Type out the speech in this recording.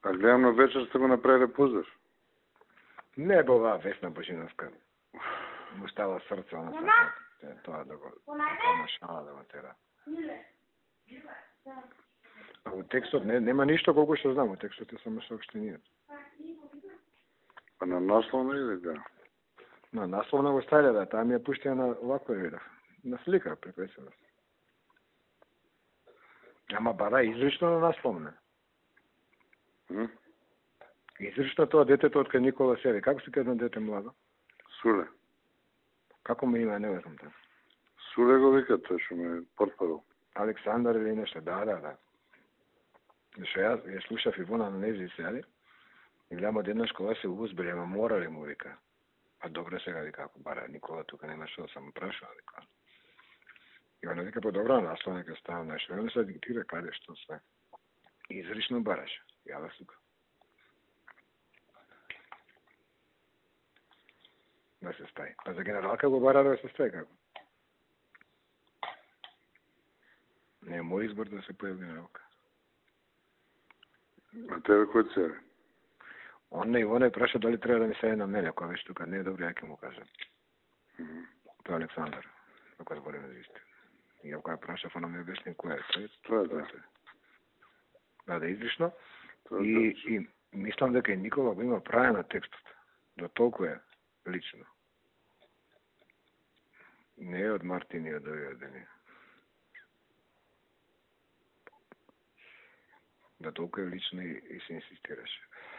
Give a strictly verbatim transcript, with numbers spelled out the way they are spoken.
А гледам на вечер сте го направиле пузар. Не била Весна Божиновска. Му става срце на сакот. Тоа да го на шала да го тера. А во текстот не, нема ништо колку што знам, во текстот е само сообштенијата. А на насловно или да? На насловно го ставиле, да, таа ми е пуштена на вакво видов. На слика препесена. Ама бара изрично на насловно. М? Изрично тоа детето од кај Никола Сери. Како се казва дете младо? Суле. Како му има, не знам тоа. Суле го вика, тој што ме портпарол. Александар или нешто, да, да, да. Што јас ја слушав Ивона на Нези Сери, и гледам од една школа се узбили, ама морали му вика. А добро сега вика, ако бара Никола тука нема што, само прашува, вика. И она вика, по добро наслов нека става нешто. И он се диктира каде што све. Изрично бараше. Јава сука. Да се стаи. А за генералка го бара да се стаи како? Не е мој избор да се појави генералка. А тебе кој се? Он не Ивона праша дали треба да ми се на мене, кога веќе тука не е добро, ја ќе му кажам. Mm -hmm. Тоа е Александар, ако збориме за истина. И ако ја прашав, она ми обясни кој е. Тоа е Тоа е да. Да, да, излишно. Тоа И, е и мислам дека Никола го има право на текстот. До толку е лично. Не е од Мартин и од овие дени. Да толку е лично и, и се инсистираше.